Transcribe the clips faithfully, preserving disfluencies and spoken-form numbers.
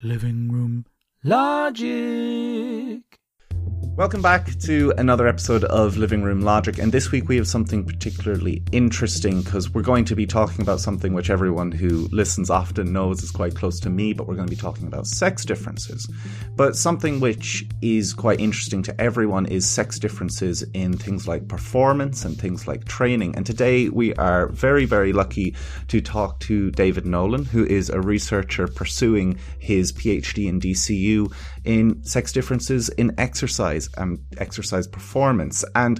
Living Room Logic. Welcome back to another episode of Living Room Logic, and this week we have something particularly interesting because we're going to be talking about something which everyone who listens often knows is quite close to me, but we're going to be talking about sex differences. But something which is quite interesting to everyone is sex differences in things like performance and things like training. And today we are very, very lucky to talk to David Nolan, who is a researcher pursuing his PhD in D C U in sex differences in exercise and exercise performance. And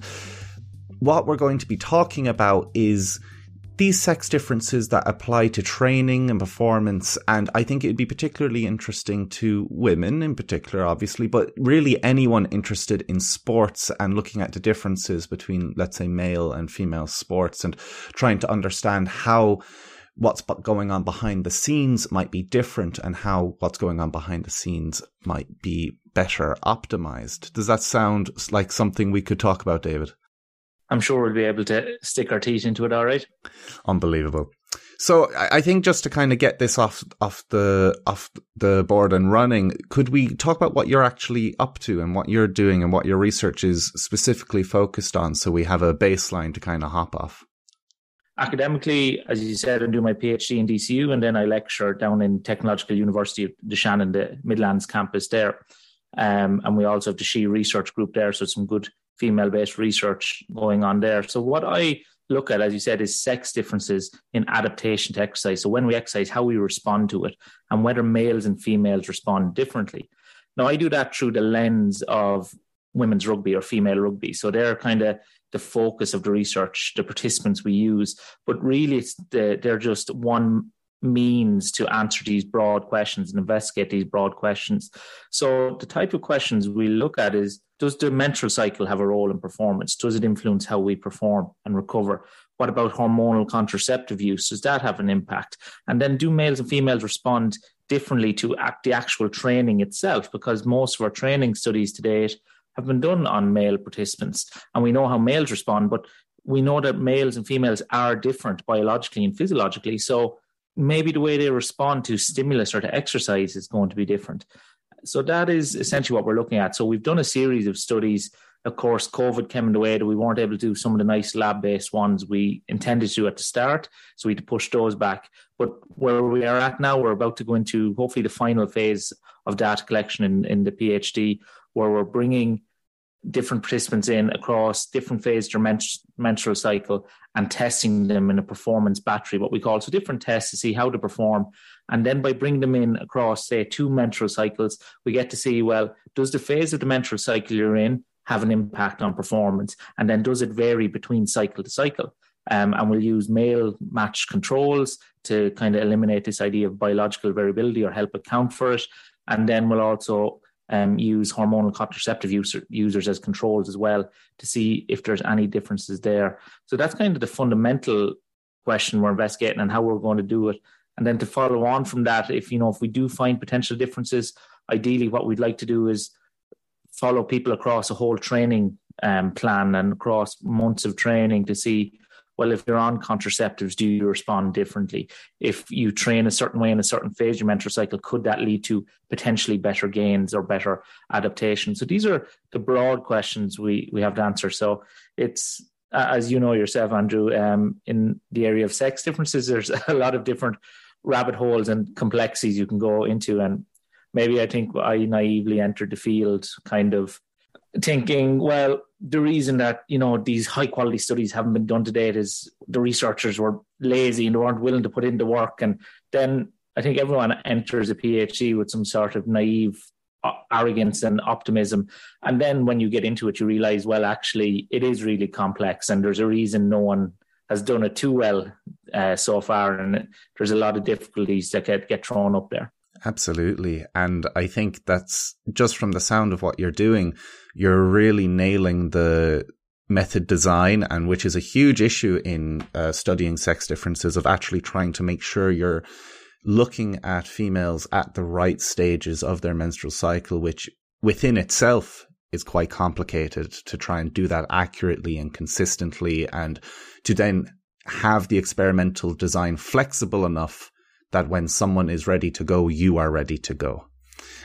what we're going to be talking about is these sex differences that apply to training and performance. And I think it'd be particularly interesting to women in particular, obviously, but really anyone interested in sports and looking at the differences between, let's say, male and female sports and trying to understand how what's going on behind the scenes might be different and how what's going on behind the scenes might be better optimized. Does that sound like something we could talk about, David? I'm sure we'll be able to stick our teeth into it, all right? Unbelievable. So I think just to kind of get this off off the off the board and running, could we talk about what you're actually up to and what you're doing and what your research is specifically focused on, so we have a baseline to kind of hop off? Academically, as you said, I'm doing my PhD in D C U, and then I lecture down in Technological University of Shannon, the Midlands campus there. Um, and we also have the She Research Group there, so some good female-based research going on there. So what I look at, as you said, is sex differences in adaptation to exercise. So when we exercise, how we respond to it, and whether males and females respond differently. Now, I do that through the lens of women's rugby or female rugby. So they're kind of the focus of the research, the participants we use. But really, it's the, they're just one means to answer these broad questions and investigate these broad questions. So the type of questions we look at is, does the menstrual cycle have a role in performance? Does it influence how we perform and recover? What about hormonal contraceptive use? Does that have an impact? And then do males and females respond differently to act, the actual training itself? Because most of our training studies to date have been done on male participants, and we know how males respond, but we know that males and females are different biologically and physiologically. So maybe the way they respond to stimulus or to exercise is going to be different. So that is essentially what we're looking at. So we've done a series of studies. Of course, COVID came in the way that we weren't able to do some of the nice lab-based ones we intended to do at the start. So we had to push those back. But where we are at now, we're about to go into hopefully the final phase of data collection in, in the PhD, where we're bringing different participants in across different phases of their men- menstrual cycle and testing them in a performance battery, what we call. So different tests to see how to perform. And then by bringing them in across, say, two menstrual cycles, we get to see, well, does the phase of the menstrual cycle you're in have an impact on performance? And then does it vary between cycle to cycle? Um, and we'll use male matched controls to kind of eliminate this idea of biological variability or help account for it. And then we'll also um, use hormonal contraceptive user, users as controls as well to see if there's any differences there. So that's kind of the fundamental question we're investigating and how we're going to do it. And then to follow on from that, if you know if we do find potential differences, ideally what we'd like to do is follow people across a whole training um, plan and across months of training to see, well, if you're on contraceptives, do you respond differently? If you train a certain way in a certain phase of your menstrual cycle, could that lead to potentially better gains or better adaptation? So these are the broad questions we, we have to answer. So it's, uh, as you know yourself, Andrew, um, in the area of sex differences, there's a lot of different rabbit holes and complexities you can go into. And maybe I think I naively entered the field kind of thinking, well, the reason that, you know, these high quality studies haven't been done to date is the researchers were lazy and they weren't willing to put in the work. And then I think everyone enters a PhD with some sort of naive arrogance and optimism. And then when you get into it, you realize, well, actually, it is really complex and there's a reason no one has done it too well uh, so far. And there's a lot of difficulties that get, get thrown up there. Absolutely. And I think that's just from the sound of what you're doing, you're really nailing the method design, and which is a huge issue in uh, studying sex differences, of actually trying to make sure you're looking at females at the right stages of their menstrual cycle, which within itself is quite complicated to try and do that accurately and consistently, and to then have the experimental design flexible enough that when someone is ready to go, you are ready to go.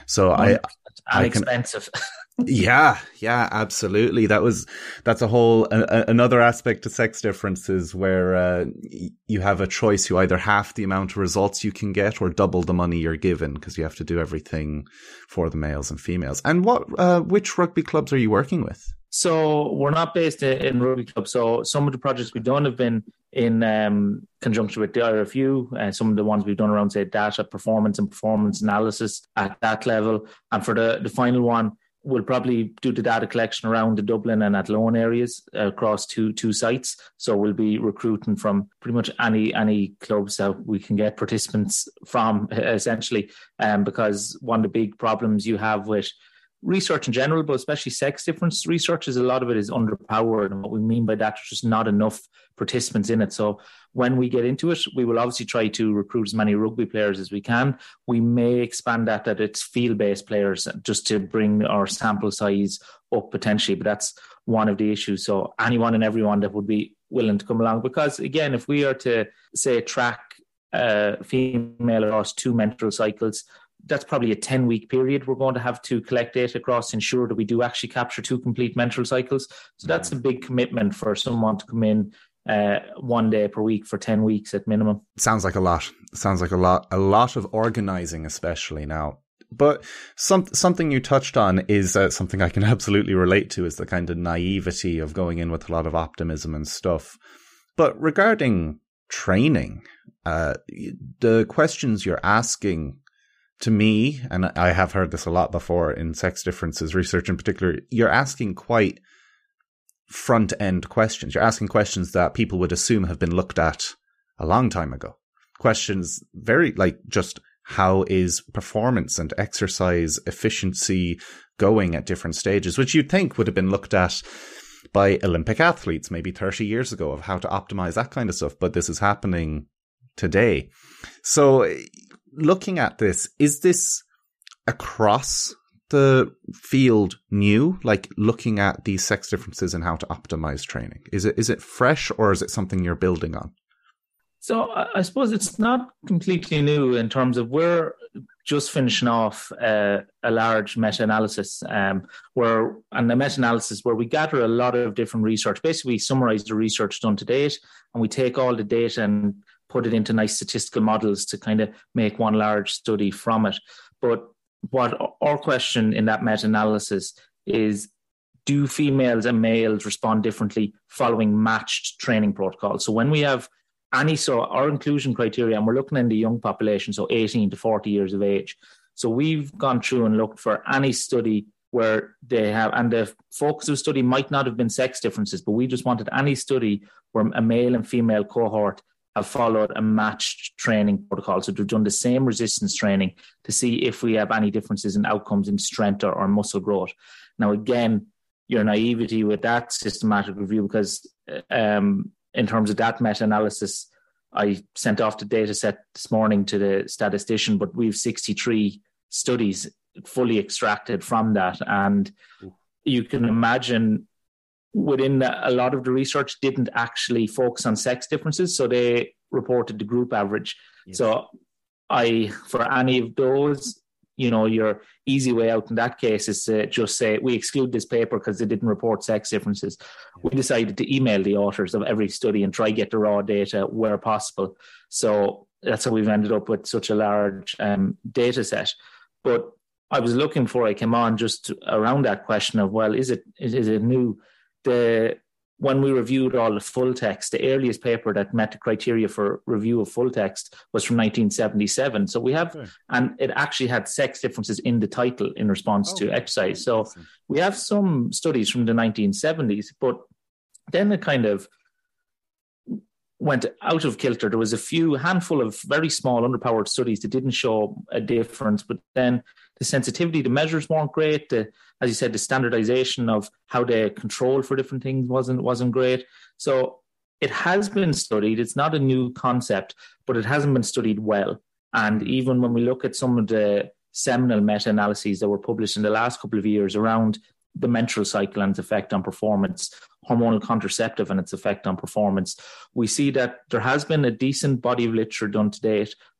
So I, I expensive. Yeah, yeah, absolutely. That was, that's a whole, uh, another aspect to sex differences where, uh, you have a choice. You either half the amount of results you can get or double the money you're given because you have to do everything for the males and females. And what, uh, which rugby clubs are you working with? So we're not based in rugby clubs. So some of the projects we've done have been in um, conjunction with the I R F U, and uh, some of the ones we've done around, say, data performance and performance analysis at that level. And for the, the final one, we'll probably do the data collection around the Dublin and Athlone areas uh, across two two sites. So we'll be recruiting from pretty much any any clubs that we can get participants from, essentially, um, because one of the big problems you have with research in general, but especially sex difference research, is a lot of it is underpowered. And what we mean by that, there's just not enough participants in it. So when we get into it, we will obviously try to recruit as many rugby players as we can. We may expand that, that it's field-based players just to bring our sample size up potentially. But that's one of the issues. So anyone and everyone that would be willing to come along. Because again, if we are to, say, track a female across two menstrual cycles, that's probably a ten-week period we're going to have to collect data across to ensure that we do actually capture two complete menstrual cycles. So that's a big commitment for someone to come in uh, one day per week for ten weeks at minimum. Sounds like a lot. Sounds like a lot. A lot of organizing, especially now. But some, something you touched on is uh, something I can absolutely relate to, is the kind of naivety of going in with a lot of optimism and stuff. But regarding training, uh, the questions you're asking, to me, and I have heard this a lot before in sex differences research in particular, you're asking quite front-end questions. You're asking questions that people would assume have been looked at a long time ago. Questions very like just how is performance and exercise efficiency going at different stages, which you'd think would have been looked at by Olympic athletes maybe thirty years ago, of how to optimize that kind of stuff. But this is happening today. So looking at this, is this across the field new? Like looking at these sex differences and how to optimize training? Is it is it fresh, or is it something you're building on? So I suppose it's not completely new in terms of we're just finishing off uh, a large meta-analysis um, where, and the meta-analysis where we gather a lot of different research. Basically, we summarize the research done to date, and we take all the data and put it into nice statistical models to kind of make one large study from it. But what our question in that meta-analysis is, do females and males respond differently following matched training protocols? So when we have any, so our inclusion criteria, and we're looking in the young population, so eighteen to forty years of age. So we've gone through and looked for any study where they have, and the focus of the study might not have been sex differences, but we just wanted any study where a male and female cohort have followed a matched training protocol. So they've done the same resistance training to see if we have any differences in outcomes in strength or, or muscle growth. Now, again, your naivety with that systematic review, because um, in terms of that meta-analysis, I sent off the data set this morning to the statistician, but we have sixty-three studies fully extracted from that. And you can imagine within that, a lot of the research didn't actually focus on sex differences. So they reported the group average. Yes. So I, for any of those, you know, your easy way out in that case is to just say, we exclude this paper because they didn't report sex differences. Yeah. We decided to email the authors of every study and try get the raw data where possible. So that's how we've ended up with such a large um, data set. But I was looking for, I came on just around that question of, well, is it is, is it new? The when we reviewed all the full text, the earliest paper that met the criteria for review of full text was from nineteen seventy-seven. So we have, okay. And it actually had sex differences in the title in response oh, to exercise. So we have some studies from the nineteen seventies, but then it kind of went out of kilter. There was a few, a handful of very small underpowered studies that didn't show a difference, but then the sensitivity, the measures weren't great. The, as you said, the standardization of how they control for different things wasn't wasn't great. So it has been studied. It's not a new concept, but it hasn't been studied well. And even when we look at some of the seminal meta-analyses that were published in the last couple of years around the menstrual cycle and its effect on performance, hormonal contraceptive and its effect on performance, we see that there has been a decent body of literature done to date, but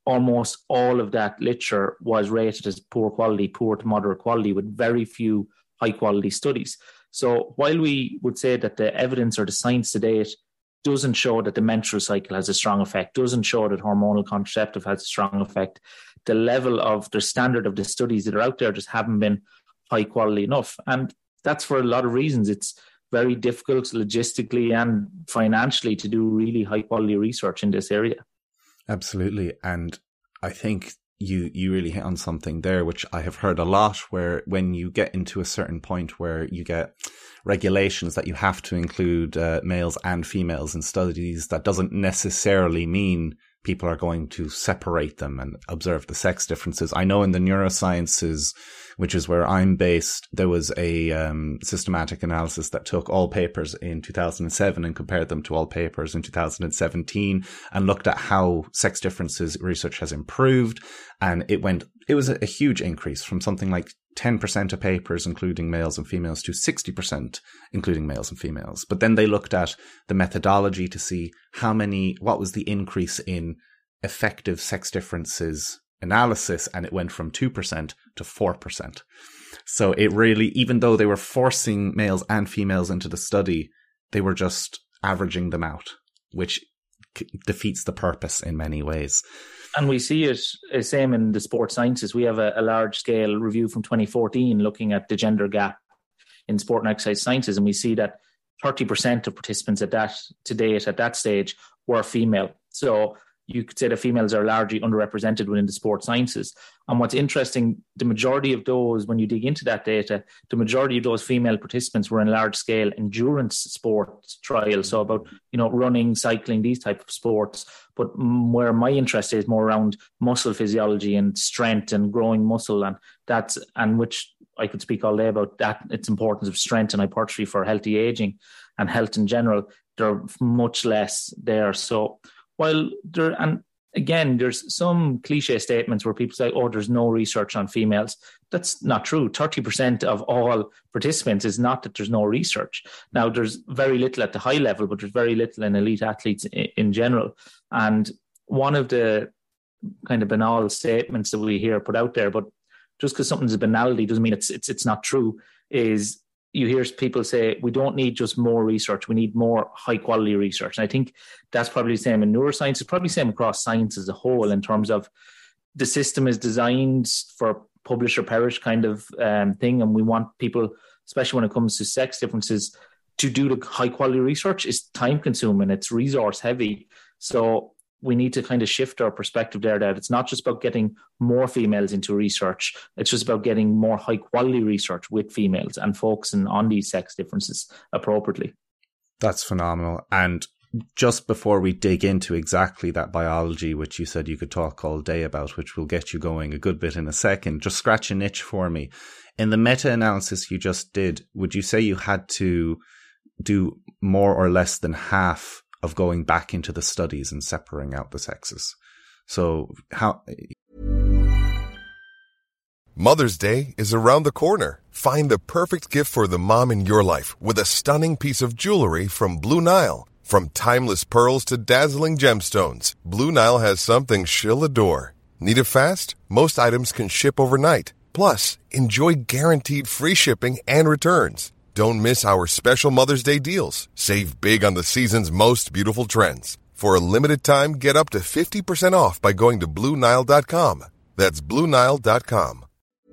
almost all of that literature was rated as poor quality, poor to moderate quality, with very few high quality studies. So while we would say that the evidence or the science to date doesn't show that the menstrual cycle has a strong effect, doesn't show that hormonal contraceptive has a strong effect, the level of the standard of the studies that are out there just haven't been high quality enough. And that's for a lot of reasons. It's very difficult logistically and financially to do really high quality research in this area. Absolutely. And I think you you really hit on something there, which I have heard a lot, where when you get into a certain point where you get regulations that you have to include uh, males and females in studies, that doesn't necessarily mean people are going to separate them and observe the sex differences. I know in the neurosciences, which is where I'm based, there was a um, systematic analysis that took all papers in two thousand seven and compared them to all papers in two thousand seventeen and looked at how sex differences research has improved. And it went, it was a, a huge increase from something like ten percent of papers, including males and females, to sixty percent, including males and females. But then they looked at the methodology to see how many, what was the increase in effective sex differences analysis, and it went from two percent to four percent. So it really, even though they were forcing males and females into the study, they were just averaging them out, which c- defeats the purpose in many ways. And we see it the same in the sports sciences. We have a, a large-scale review from twenty fourteen looking at the gender gap in sport and exercise sciences, and we see that thirty percent of participants at that to date at that stage were female. So you could say that females are largely underrepresented within the sports sciences. And what's interesting, the majority of those, when you dig into that data, the majority of those female participants were in large-scale endurance sports trials. So about, you know, running, cycling, these type of sports. But where my interest is more around muscle physiology and strength and growing muscle, and that's, and which I could speak all day about that, its importance of strength and hypertrophy for healthy aging and health in general. They're much less there. So while there, and again, there's some cliche statements where people say, oh, there's no research on females. That's not true. thirty percent of all participants is not that there's no research. Now, there's very little at the high level, but there's very little in elite athletes in, in general. And one of the kind of banal statements that we hear put out there, but just because something's a banality doesn't mean it's it's it's not true, is you hear people say, we don't need just more research, we need more high quality research. And I think that's probably the same in neuroscience. It's probably the same across science as a whole, in terms of the system is designed for publish or perish kind of um, thing. And we want people, especially when it comes to sex differences, to do the high quality research. Is time consuming, it's resource heavy. So we need to kind of shift our perspective there, that it's not just about getting more females into research. It's just about getting more high quality research with females and focusing on these sex differences appropriately. That's phenomenal. And just before we dig into exactly that biology, which you said you could talk all day about, which will get you going a good bit in a second, just scratch an itch for me. In the meta-analysis you just did, would you say you had to do more or less than half of going back into the studies and separating out the sexes? So how... Mother's Day is around the corner. Find the perfect gift for the mom in your life with a stunning piece of jewelry from Blue Nile. From timeless pearls to dazzling gemstones, Blue Nile has something she'll adore. Need it fast? Most items can ship overnight. Plus, enjoy guaranteed free shipping and returns. Don't miss our special Mother's Day deals. Save big on the season's most beautiful trends. For a limited time, get up to fifty percent off by going to Blue Nile dot com. That's Blue Nile dot com.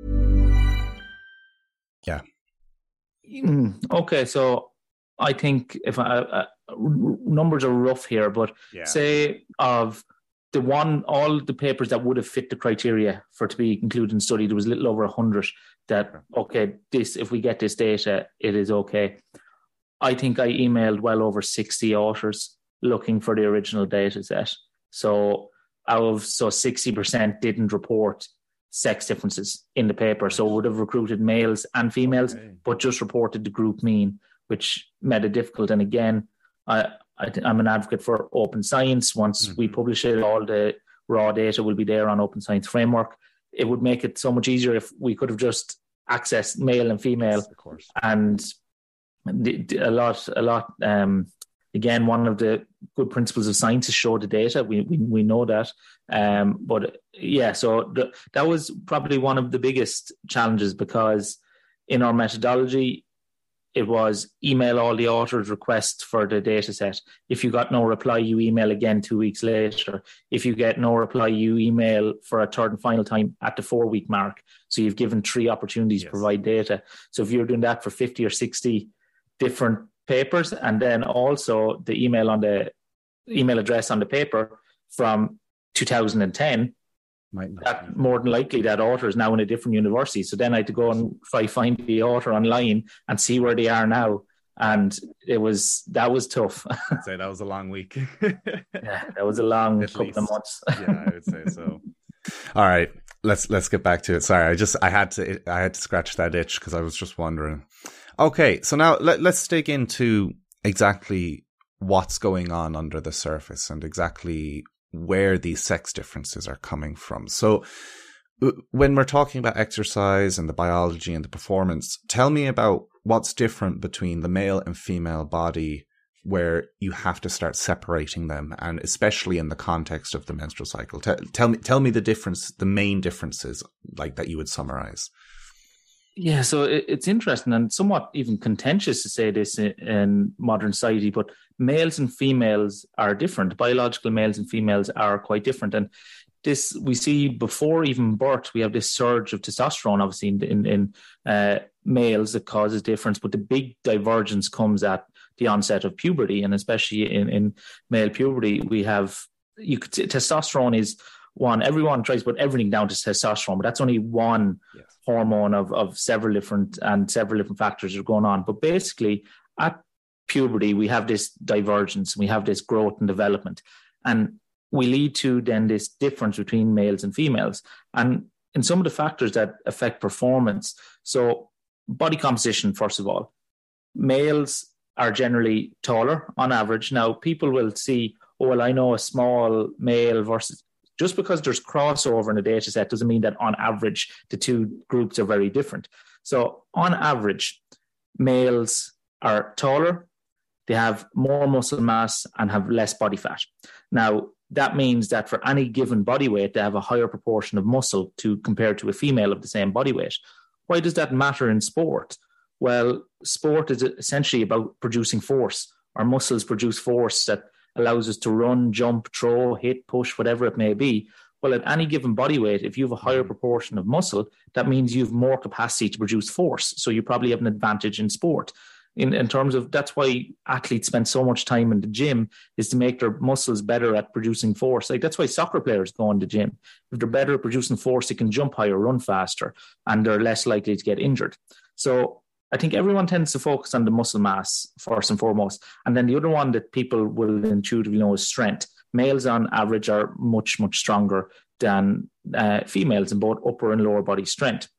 Yeah. Okay, so I think if I, uh, numbers are rough here, but yeah. say of the one, all the papers that would have fit the criteria for to be included in study, there was a little over a hundred that, okay, this, if we get this data, it is okay. I think I emailed well over sixty authors looking for the original data set. So out of, so sixty percent didn't report sex differences in the paper. So would have recruited males and females, okay, but just reported the group mean, which made it difficult. And again, I, I I'm an advocate for open science. Once mm-hmm. we publish it, all the raw data will be there on Open Science Framework. It would make it so much easier if we could have just accessed male and female, yes, of course. And the, the, a lot, a lot. Um, again, one of the good principles of science is show the data. We we, we know that. Um, but yeah, so the, that was probably one of the biggest challenges, because in our methodology, it was email all the authors' requests for the data set. If you got no reply, you email again two weeks later. If you get no reply, you email for a third and final time at the four-week mark. So you've given three opportunities yes. to provide data. So if you're doing that for fifty or sixty different papers, and then also the email on the email address on the paper from two thousand ten, that more than likely that author is now in a different university. So then I had to go and try find the author online and see where they are now. And it was, that was tough. I'd say that was a long week. Yeah, that was a long At couple least. of months. Yeah, I would say so. All right, let's let's get back to it. Sorry, I just I had to I had to scratch that itch because I was just wondering. Okay, so now let, let's dig into exactly what's going on under the surface and exactly where these sex differences are coming from. So when we're talking about exercise and the biology and the performance, tell me about what's different between the male and female body where you have to start separating them, and especially in the context of the menstrual cycle. T- tell me, tell me the difference, the main differences, like that you would summarize. Yeah, so it's interesting and somewhat even contentious to say this in, in modern society, but males and females are different. Biological males and females are quite different. And this, we see before even birth, we have this surge of testosterone, obviously, in, in, in uh, males that causes difference. But the big divergence comes at the onset of puberty. And especially in, in male puberty, we have, you could say testosterone is one, everyone tries to put everything down to testosterone, but that's only one yes. hormone of, of several different and several different factors are going on. But basically at puberty, we have this divergence, we have this growth and development, and we lead to then this difference between males and females. And in some of the factors that affect performance, so body composition, first of all, males are generally taller on average. Now people will see, oh, well, I know a small male versus, just because there's crossover in a data set doesn't mean that on average the two groups are very different. So on average, males are taller, they have more muscle mass and have less body fat. Now, that means that for any given body weight, they have a higher proportion of muscle to compare to a female of the same body weight. Why does that matter in sport? Well, sport is essentially about producing force. Our muscles produce force that allows us to run, jump, throw, hit, push, whatever it may be. Well, at any given body weight, if you have a higher proportion of muscle, that means you have more capacity to produce force. So you probably have an advantage in sport. In, in terms of, that's why athletes spend so much time in the gym, is to make their muscles better at producing force. Like that's why soccer players go in the gym. If they're better at producing force, they can jump higher, run faster, and they're less likely to get injured. So I think everyone tends to focus on the muscle mass first and foremost. And then the other one that people will intuitively know is strength. Males on average are much, much stronger than uh, females in both upper and lower body strength.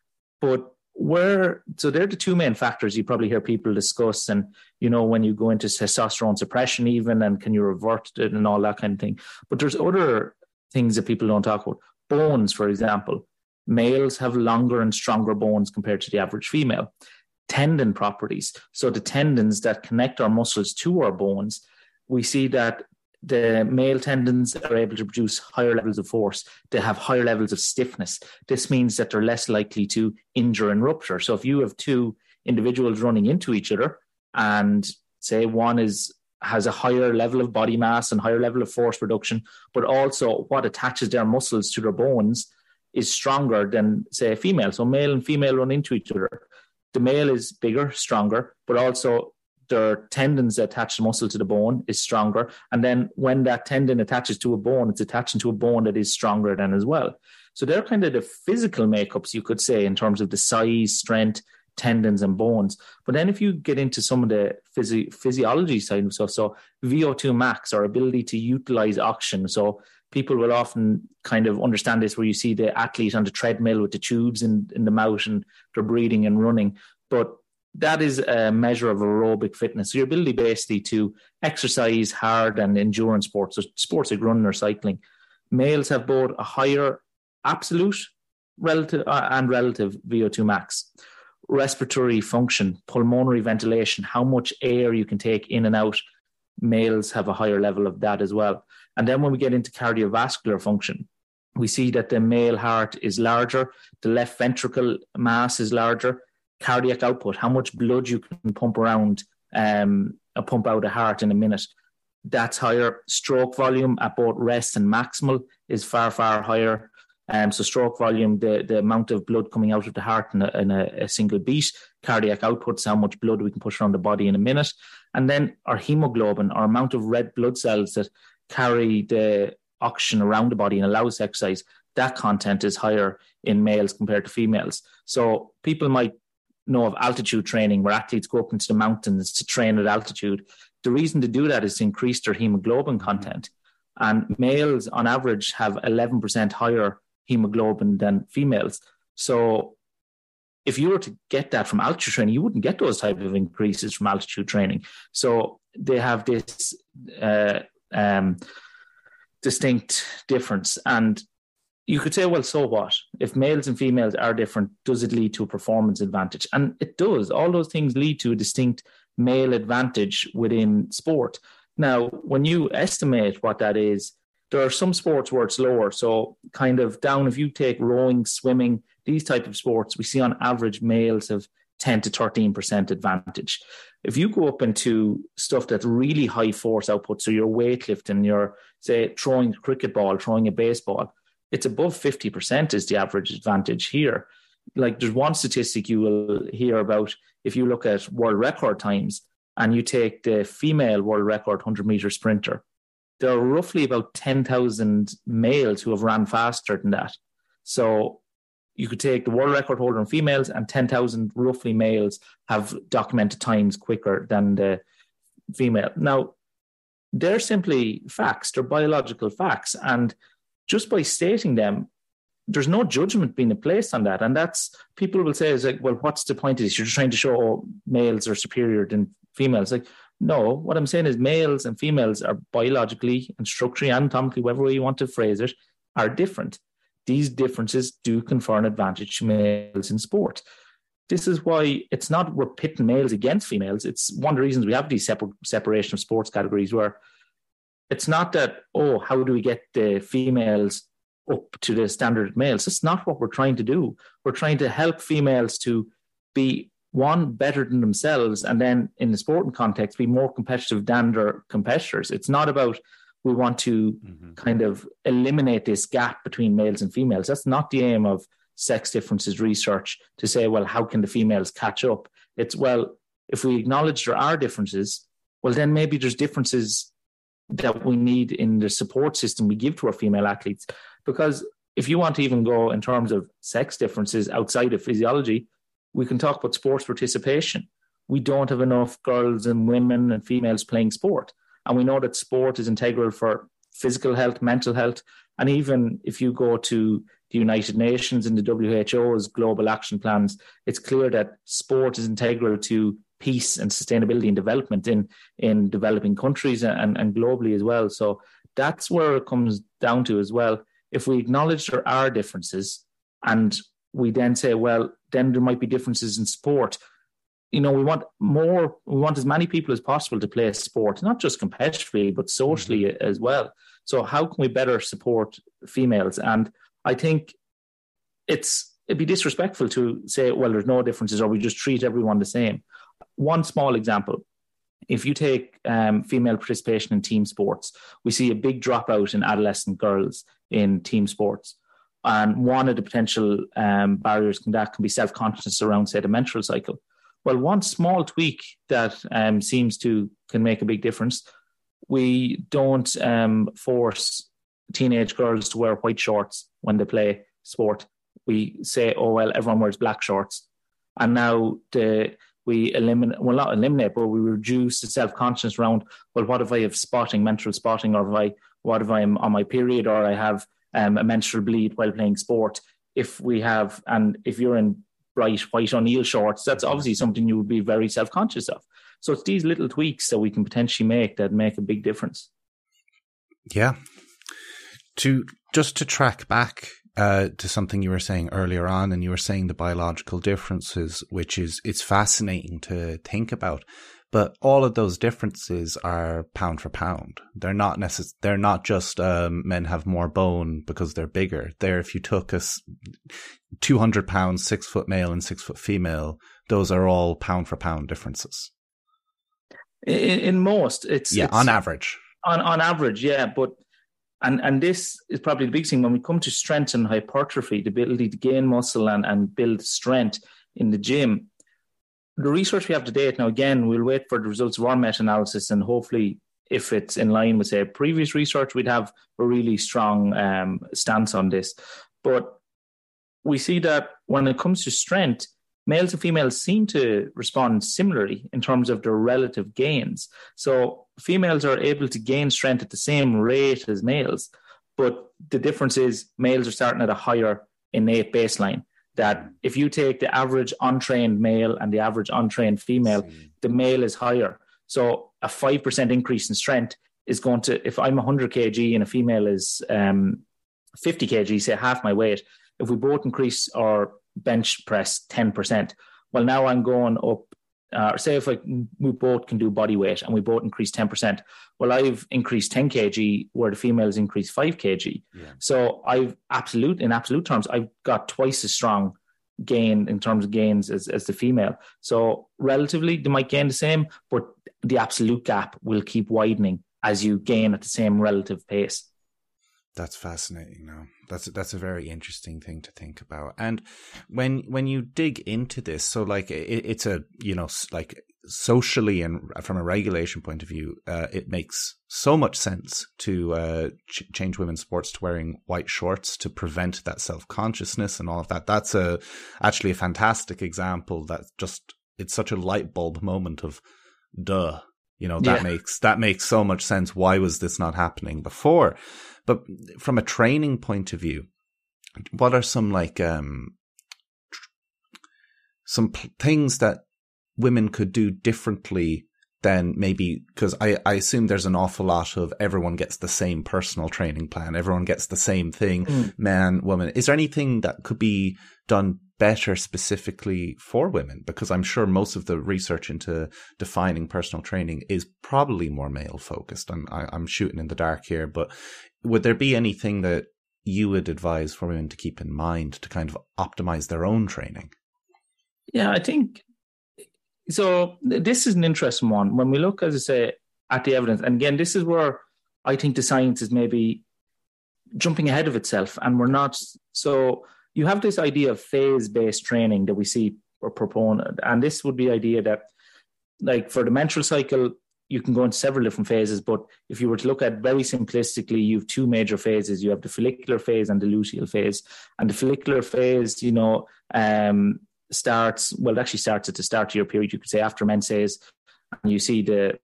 But where, so they're the two main factors you probably hear people discuss. And, you know, when you go into testosterone suppression even, and can you revert it and all that kind of thing. But there's other things that people don't talk about. Bones, for example. Males have longer and stronger bones compared to the average female. Tendon properties. So the tendons that connect our muscles to our bones, we see that the male tendons are able to produce higher levels of force. They have higher levels of stiffness. This means that they're less likely to injure and rupture. So if you have two individuals running into each other, and say one is has a higher level of body mass and higher level of force production, but also what attaches their muscles to their bones is stronger than, say, a female. So male and female run into each other. The male is bigger, stronger, but also their tendons that attach the muscle to the bone is stronger. And then when that tendon attaches to a bone, it's attaching to a bone that is stronger than as well. So they're kind of the physical makeups, you could say, in terms of the size, strength, tendons and bones. But then if you get into some of the physio- physiology side of stuff, so V O two max, or ability to utilize oxygen. So people will often kind of understand this, where you see the athlete on the treadmill with the tubes in, in the mouth and they're breathing and running. But that is a measure of aerobic fitness. So your ability basically to exercise hard and endurance sports, so sports like running or cycling. Males have both a higher absolute relative uh, and relative V O two max. Respiratory function, pulmonary ventilation, how much air you can take in and out males have a higher level of that as well. And then when we get into cardiovascular function, we see that the male heart is larger, the left ventricle mass is larger, cardiac output, how much blood you can pump around, um, a pump out a heart in a minute, that's higher. Stroke volume at both rest and maximal is far, far higher. Um, so stroke volume, the, the amount of blood coming out of the heart in, a, in a, a single beat, cardiac output is how much blood we can push around the body in a minute. And then our hemoglobin, our amount of red blood cells that carry the oxygen around the body and allows exercise, that content is higher in males compared to females. So people might know of altitude training where athletes go up into the mountains to train at altitude. The reason to do that is to increase their hemoglobin content. And males on average have eleven percent higher hemoglobin than females. So if you were to get that from altitude training, you wouldn't get those type of increases from altitude training. So they have this uh, um, distinct difference. And you could say, well, so what? If males and females are different, does it lead to a performance advantage? And it does. All those things lead to a distinct male advantage within sport. Now, when you estimate what that is, there are some sports where it's lower. So kind of down, if you take rowing, swimming, these type of sports, we see on average males have ten to thirteen percent advantage. If you go up into stuff that's really high force output, so you're weightlifting, you're, say, throwing a cricket ball, throwing a baseball, it's above fifty percent is the average advantage here. Like there's one statistic you will hear about if you look at world record times and you take the female world record one hundred meter sprinter, there are roughly about ten thousand males who have ran faster than that. So you could take the world record holder in females and ten thousand roughly males have documented times quicker than the female. Now, they're simply facts. They're biological facts. And just by stating them, there's no judgment being placed on that. And that's, people will say, is like, well, what's the point of this? You're just trying to show oh, males are superior than females. Like, no, what I'm saying is males and females are biologically and structurally, anatomically, whatever way you want to phrase it, are different. These differences do confer an advantage to males in sport. This is why it's not we're pitting males against females. It's one of the reasons we have these separ- separation of sports categories where it's not that, oh, how do we get the females up to the standard of males? That's not what we're trying to do. We're trying to help females to be, one, better than themselves, and then in the sporting context, be more competitive than their competitors. It's not about we want to mm-hmm. kind of eliminate this gap between males and females. That's not the aim of sex differences research, to say, well, how can the females catch up? It's, well, if we acknowledge there are differences, well, then maybe there's differences that we need in the support system we give to our female athletes. Because if you want to even go in terms of sex differences outside of physiology, we can talk about sports participation. We don't have enough girls and women and females playing sport. And we know that sport is integral for physical health, mental health. And even if you go to the United Nations and the W H O's global action plans, it's clear that sport is integral to peace and sustainability and development in, in developing countries and, and globally as well. So that's where it comes down to as well. If we acknowledge there are differences and we then say, well, then there might be differences in sport. You know, we want more, we want as many people as possible to play sport, not just competitively, but socially mm-hmm. as well. So how can we better support females? And I think it's, it'd be disrespectful to say, well, there's no differences or we just treat everyone the same. One small example, if you take um, female participation in team sports, we see a big dropout in adolescent girls in team sports. And one of the potential um, barriers can, that can be self-consciousness around, say, the menstrual cycle. Well, one small tweak that um, seems to can make a big difference, we don't um, force teenage girls to wear white shorts when they play sport. We say, oh, well, everyone wears black shorts. And now the we eliminate, well, not eliminate, but we reduce the self-consciousness around, well, what if I have spotting, menstrual spotting, or if I, what if I'm on my period, or I have um, a menstrual bleed while playing sport? If we have, and if you're in bright white O'Neill shorts, that's obviously something you would be very self-conscious of. So it's these little tweaks that we can potentially make that make a big difference. Yeah. To just to track back uh, to something you were saying earlier on, and you were saying the biological differences, which is, it's fascinating to think about. But all of those differences are pound for pound. They're not necess- They're not just um, men have more bone because they're bigger. They're, if you took a two hundred pounds, six foot male and six foot female, those are all pound for pound differences. In, in most, it's yeah, it's, on average. On on average, yeah, but and and this is probably the big thing when we come to strength and hypertrophy, the ability to gain muscle and, and build strength in the gym. The research we have to date now, again, we'll wait for the results of our meta-analysis, and hopefully, if it's in line with say previous research, we'd have a really strong um, stance on this. But we see that when it comes to strength, males and females seem to respond similarly in terms of their relative gains. So females are able to gain strength at the same rate as males, but the difference is males are starting at a higher innate baseline. That if you take the average untrained male and the average untrained female, the male is higher. So a five percent increase in strength is going to, if I'm one hundred kilograms and a female is um, fifty kilograms, say half my weight, if we both increase our bench press ten percent, well, now I'm going up, uh, say if I, we both can do body weight and we both increase ten percent, well, I've increased ten kilograms where the females increased five kilograms. Yeah. So I've absolute, in absolute terms, I've got twice as strong gain in terms of gains as, as the female. So relatively, they might gain the same, but the absolute gap will keep widening as you gain at the same relative pace. That's fascinating. No, that's that's a very interesting thing to think about. And when when you dig into this, so like it, it's a you know like socially and from a regulation point of view, uh, it makes so much sense to uh, ch- change women's sports to wearing white shorts to prevent that self consciousness and all of that. That's a actually a fantastic example. That just it's such a light bulb moment of duh. You know that yeah. makes that makes so much sense. Why was this not happening before? But from a training point of view, what are some like um, some p- things that women could do differently than maybe, because I, I assume there's an awful lot of everyone gets the same personal training plan, everyone gets the same thing, mm. man, woman. Is there anything that could be done better specifically for women? Because I'm sure most of the research into defining personal training is probably more male focused, and I, I'm shooting in the dark here, but would there be anything that you would advise for women to keep in mind to kind of optimize their own training? Yeah, I think so. This is an interesting one. When we look, as I say, at the evidence, and again, this is where I think the science is maybe jumping ahead of itself, and we're not. So you have this idea of phase-based training that we see or proponent, and this would be the idea that, like for the menstrual cycle, you can go into several different phases, but if you were to look at very simplistically, you have two major phases. You have the follicular phase and the luteal phase. And the follicular phase, you know, um, starts, well, it actually starts at the start of your period, you could say after menses, and you see the,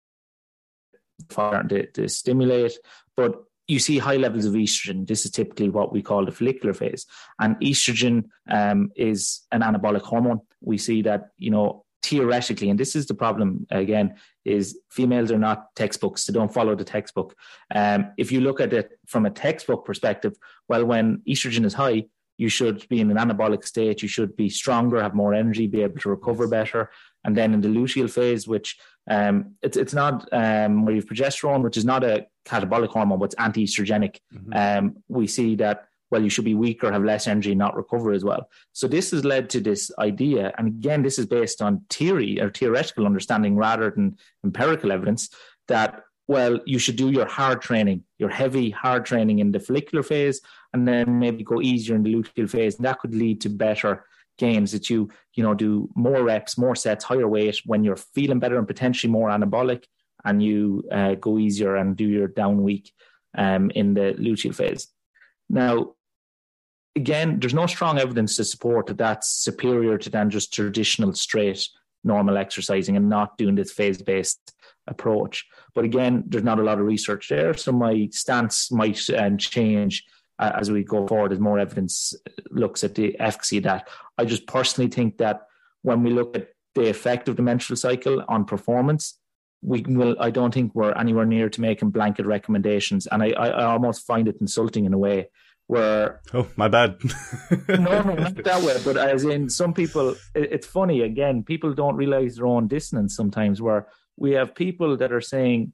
the, the stimulate, but you see high levels of estrogen. This is typically what we call the follicular phase. And estrogen um, is an anabolic hormone. We see that, you know, theoretically, and this is the problem again, is females are not textbooks. They don't follow the textbook. Um, if you look at it from a textbook perspective, well, when estrogen is high, you should be in an anabolic state. You should be stronger, have more energy, be able to recover better. And then in the luteal phase, which um, it's it's not um, where you have progesterone, which is not a catabolic hormone, but it's anti-estrogenic. Mm-hmm. Um, we see that, well, you should be weaker, have less energy, not recover as well. So this has led to this idea. And again, this is based on theory or theoretical understanding rather than empirical evidence that, well, you should do your hard training, your heavy hard training in the follicular phase, and then maybe go easier in the luteal phase. And that could lead to better gains, that you, you know, do more reps, more sets, higher weight when you're feeling better and potentially more anabolic, and you uh, go easier and do your down week um, in the luteal phase. Now, again, there's no strong evidence to support that that's superior to than just traditional straight normal exercising and not doing this phase-based approach. But again, there's not a lot of research there, so my stance might um, change uh, as we go forward as more evidence looks at the efficacy of that. I just personally think that when we look at the effect of the menstrual cycle on performance, we will. I don't think we're anywhere near to making blanket recommendations, and I, I, I almost find it insulting in a way. Where oh my bad no no not that way, but as in some people, it, it's funny again, people don't realize their own dissonance sometimes, where we have people that are saying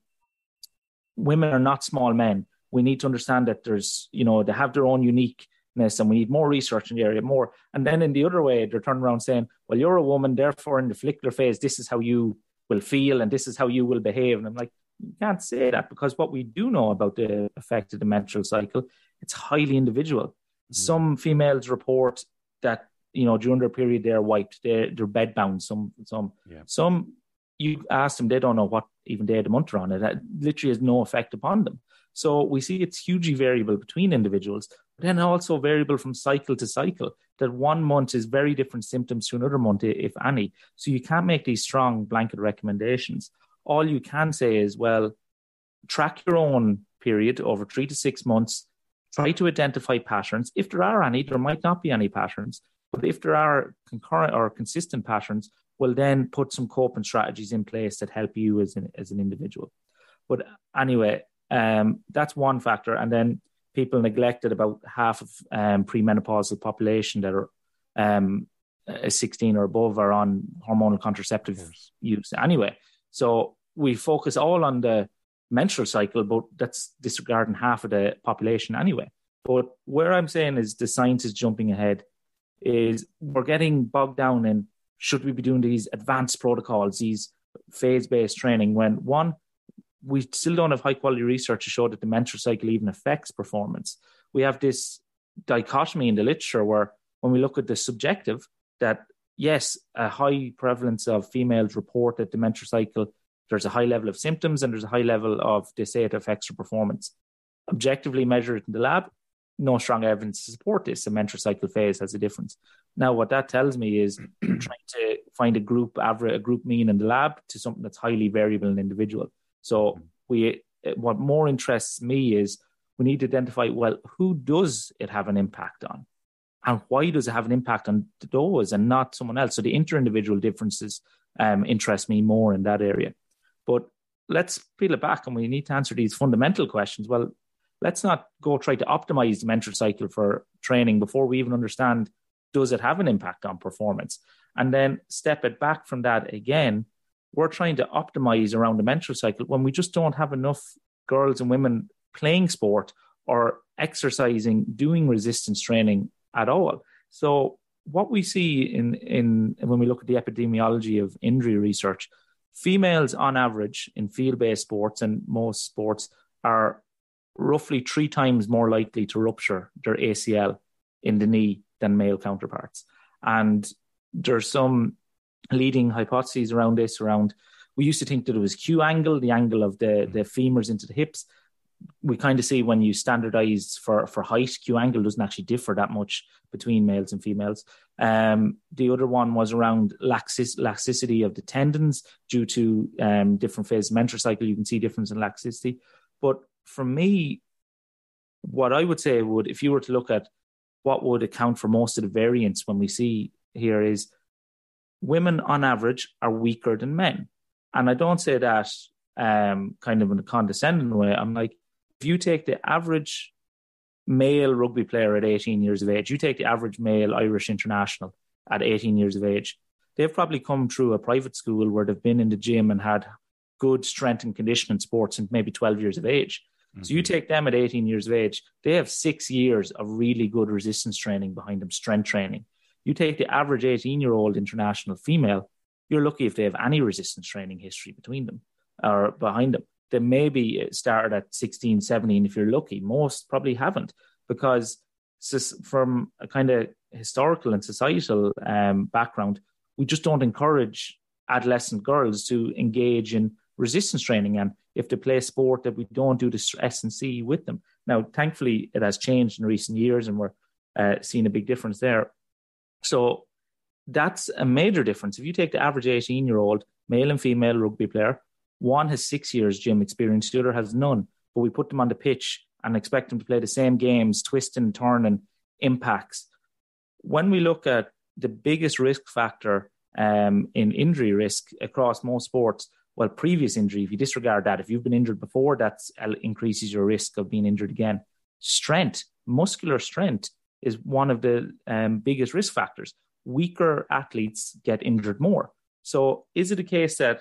women are not small men. We need to understand that there's, you know, they have their own uniqueness and we need more research in the area, more. And then in the other way, they're turning around saying, well, you're a woman, therefore in the follicular phase, this is how you will feel and this is how you will behave. And I'm like, you can't say that, because what we do know about the effect of the menstrual cycle, it's highly individual. Mm-hmm. Some females report that, you know, during their period, they're wiped, they're, they're bedbound. Some, some, yeah. some, you ask them, they don't know what even day of the month are on it. It literally has no effect upon them. So we see it's hugely variable between individuals, but then also variable from cycle to cycle, that one month is very different symptoms to another month, if any. So you can't make these strong blanket recommendations. All you can say is, well, track your own period over three to six months, try to identify patterns. If there are any, there might not be any patterns, but if there are concurrent or consistent patterns, well, then put some coping strategies in place that help you as an, as an individual. But anyway, um, that's one factor. And then people neglected about half of um, premenopausal population that are um, sixteen or above are on hormonal contraceptive yes. use anyway. So we focus all on the menstrual cycle, but that's disregarding half of the population anyway. But where I'm saying is the science is jumping ahead, is we're getting bogged down in, should we be doing these advanced protocols, these phase-based training, when one, we still don't have high-quality research to show that the menstrual cycle even affects performance. We have this dichotomy in the literature where when we look at the subjective, that yes, a high prevalence of females report that the menstrual cycle, there's a high level of symptoms and there's a high level of, they say it affects their performance. Objectively measured in the lab, no strong evidence to support this. The menstrual cycle phase has a difference. Now, what that tells me is trying to find a group average, a group mean in the lab to something that's highly variable and individual. So we, what more interests me is we need to identify, well, who does it have an impact on? And why does it have an impact on those and not someone else? So the inter-individual differences um, interest me more in that area. But let's peel it back, and we need to answer these fundamental questions. Well, let's not go try to optimize the menstrual cycle for training before we even understand, does it have an impact on performance? And then step it back from that again. We're trying to optimize around the menstrual cycle when we just don't have enough girls and women playing sport or exercising, doing resistance training at all. So what we see in, in when we look at the epidemiology of injury research, females on average in field-based sports and most sports are roughly three times more likely to rupture their A C L in the knee than male counterparts. And there's some leading hypotheses around this, around, we used to think that it was Q angle, the angle of the, the femurs into the hips. We kind of see when you standardize for, for height, Q angle doesn't actually differ that much between males and females. Um, the other one was around laxis, laxicity of the tendons due to um, different phases of menstrual cycle. You can see difference in laxicity. But for me, what I would say would, if you were to look at what would account for most of the variance when we see here, is women on average are weaker than men. And I don't say that um, kind of in a condescending way. I'm like, if you take the average male rugby player at eighteen years of age, you take the average male Irish international at eighteen years of age, they've probably come through a private school where they've been in the gym and had good strength and conditioning sports since maybe twelve years of age. Mm-hmm. So you take them at eighteen years of age, they have six years of really good resistance training behind them, strength training. You take the average eighteen-year-old international female, you're lucky if they have any resistance training history between them or behind them. They maybe started at sixteen, seventeen if you're lucky. Most probably haven't, because from a kind of historical and societal um, background, we just don't encourage adolescent girls to engage in resistance training. And if they play sport, that we don't do the S and C with them. Now, thankfully, it has changed in recent years and we're uh, seeing a big difference there. So that's a major difference. If you take the average eighteen-year-old male and female rugby player, one has six years gym experience, the other has none. But we put them on the pitch and expect them to play the same games, twisting, turning, impacts. When we look at the biggest risk factor um, in injury risk across most sports, well, previous injury, if you disregard that, if you've been injured before, that increases your risk of being injured again. Strength, muscular strength is one of the um, biggest risk factors. Weaker athletes get injured more. So is it a case that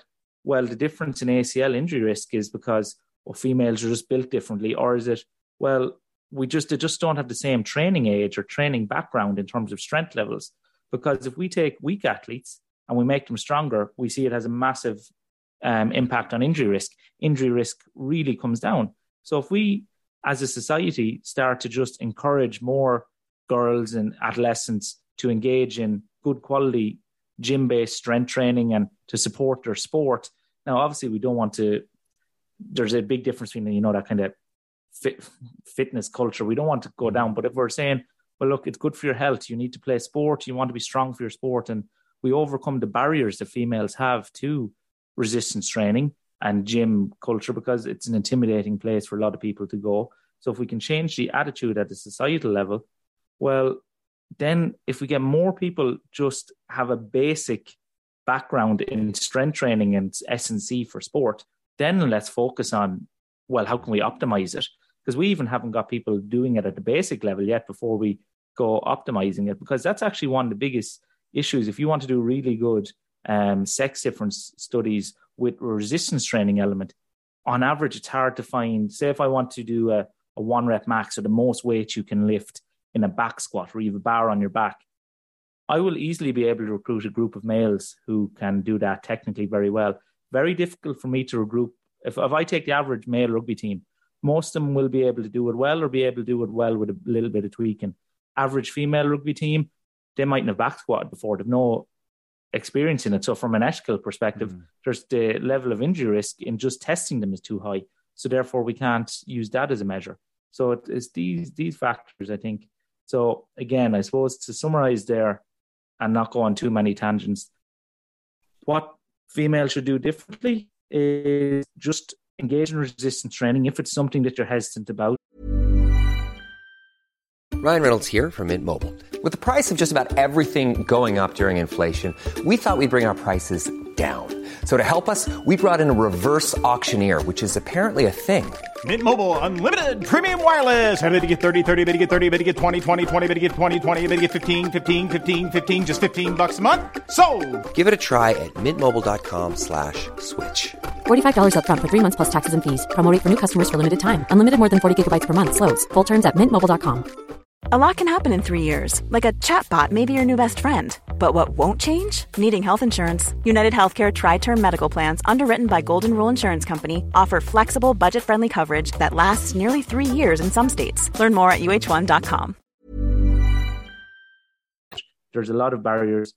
well, the difference in A C L injury risk is because well, females are just built differently, or is it, well, we just they just don't have the same training age or training background in terms of strength levels? Because if we take weak athletes and we make them stronger, we see it has a massive um, impact on injury risk. Injury risk really comes down. So if we, as a society, start to just encourage more girls and adolescents to engage in good quality gym-based strength training and to support their sport. Now, obviously, we don't want to, there's a big difference between, you know, that kind of fit, fitness culture. We don't want to go down. But if we're saying, well, look, it's good for your health, you need to play sport, you want to be strong for your sport, and we overcome the barriers that females have to resistance training and gym culture, because it's an intimidating place for a lot of people to go. So if we can change the attitude at the societal level, well, then if we get more people just have a basic background in strength training and S and C for sport, then let's focus on, well, how can we optimize it? Because we even haven't got people doing it at the basic level yet before we go optimizing it, because that's actually one of the biggest issues. If you want to do really good um, sex difference studies with resistance training element, on average, it's hard to find, say if I want to do a, a one rep max or the most weight you can lift in a back squat where you have a bar on your back, I will easily be able to recruit a group of males who can do that technically very well. Very difficult for me to regroup. If, if I take the average male rugby team, most of them will be able to do it well or be able to do it well with a little bit of tweaking. Average female rugby team, they mightn't have back squatted before. They've no experience in it. So from an ethical perspective, mm. there's the level of injury risk in just testing them is too high. So therefore we can't use that as a measure. So it is these, these factors, I think. So again, I suppose to summarize there and not go on too many tangents, what females should do differently is just engage in resistance training if it's something that you're hesitant about. Ryan Reynolds here from Mint Mobile. With the price of just about everything going up during inflation, we thought we'd bring our prices down. So to help us, we brought in a reverse auctioneer, which is apparently a thing. Mint Mobile Unlimited Premium Wireless. How to get thirty, thirty, how to get thirty, how to get twenty, twenty, twenty, how to get twenty, twenty, how to get fifteen, fifteen, fifteen, fifteen, just fifteen bucks a month? Sold! Give it a try at mintmobile.com slash switch. forty-five dollars up front for three months plus taxes and fees. Promo rate for new customers for limited time. Unlimited more than forty gigabytes per month. Slows full terms at mint mobile dot com. A lot can happen in three years, like a chatbot may be your new best friend. But what won't change? Needing health insurance. United Healthcare Tri-Term Medical Plans, underwritten by Golden Rule Insurance Company, offer flexible, budget-friendly coverage that lasts nearly three years in some states. Learn more at U H one dot com. There's a lot of barriers.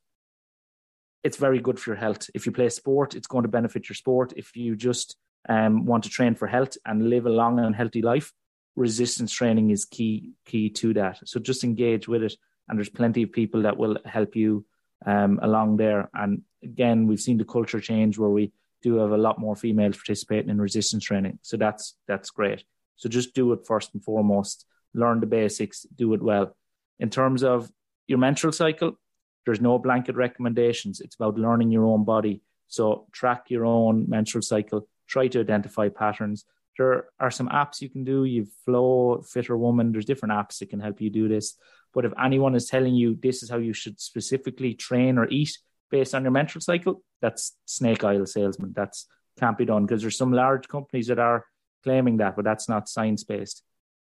It's very good for your health. If you play sport, it's going to benefit your sport. If you just um, want to train for health and live a long and healthy life, resistance training is key key to that. So just engage with it, and there's plenty of people that will help you um, along there. And again, we've seen the culture change where we do have a lot more females participating in resistance training. So that's that's great. So just do it first and foremost. Learn the basics, do it well. In terms of your menstrual cycle, there's no blanket recommendations. It's about learning your own body. So track your own menstrual cycle. Try to identify patterns. There are some apps you can do. You've Flow, Fitter Woman. There's different apps that can help you do this. But if anyone is telling you this is how you should specifically train or eat based on your menstrual cycle, that's snake oil salesman. That's can't be done, because there's some large companies that are claiming that, but that's not science-based.